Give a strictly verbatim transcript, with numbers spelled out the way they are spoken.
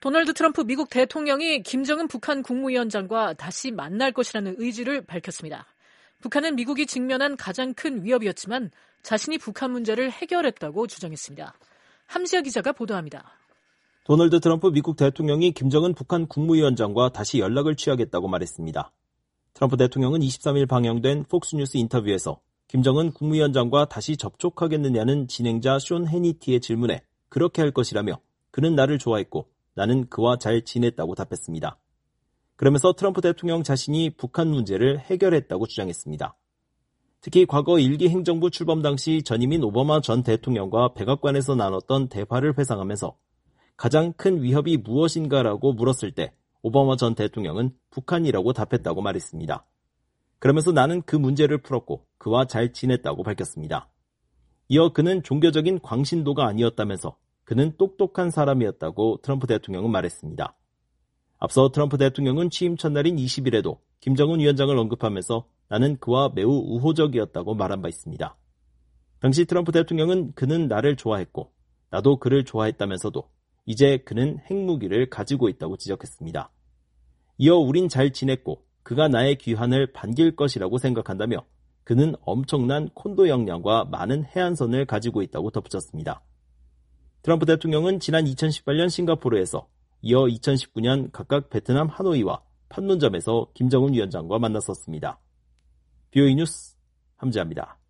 도널드 트럼프 미국 대통령이 김정은 북한 국무위원장과 다시 만날 것이라는 의지를 밝혔습니다. 북한은 미국이 직면한 가장 큰 위협이었지만 자신이 북한 문제를 해결했다고 주장했습니다. 함지아 기자가 보도합니다. 도널드 트럼프 미국 대통령이 김정은 북한 국무위원장과 다시 연락을 취하겠다고 말했습니다. 트럼프 대통령은 이십삼 일 방영된 폭스뉴스 인터뷰에서 김정은 국무위원장과 다시 접촉하겠느냐는 진행자 숀 해니티의 질문에 그렇게 할 것이라며 그는 나를 좋아했고 나는 그와 잘 지냈다고 답했습니다. 그러면서 트럼프 대통령 자신이 북한 문제를 해결했다고 주장했습니다. 특히 과거 일기 행정부 출범 당시 전임인 오바마 전 대통령과 백악관에서 나눴던 대화를 회상하면서 가장 큰 위협이 무엇인가라고 물었을 때 오바마 전 대통령은 북한이라고 답했다고 말했습니다. 그러면서 나는 그 문제를 풀었고 그와 잘 지냈다고 밝혔습니다. 이어 그는 종교적인 광신도가 아니었다면서 그는 똑똑한 사람이었다고 트럼프 대통령은 말했습니다. 앞서 트럼프 대통령은 취임 첫날인 이십 일에도 김정은 위원장을 언급하면서 나는 그와 매우 우호적이었다고 말한 바 있습니다. 당시 트럼프 대통령은 그는 나를 좋아했고 나도 그를 좋아했다면서도 이제 그는 핵무기를 가지고 있다고 지적했습니다. 이어 우린 잘 지냈고 그가 나의 귀환을 반길 것이라고 생각한다며 그는 엄청난 콘도 역량과 많은 해안선을 가지고 있다고 덧붙였습니다. 트럼프 대통령은 지난 이천십팔 년 싱가포르에서 이어 이천십구 년 각각 베트남 하노이와 판문점에서 김정은 위원장과 만났었습니다. 비오이 뉴스 함지아입니다.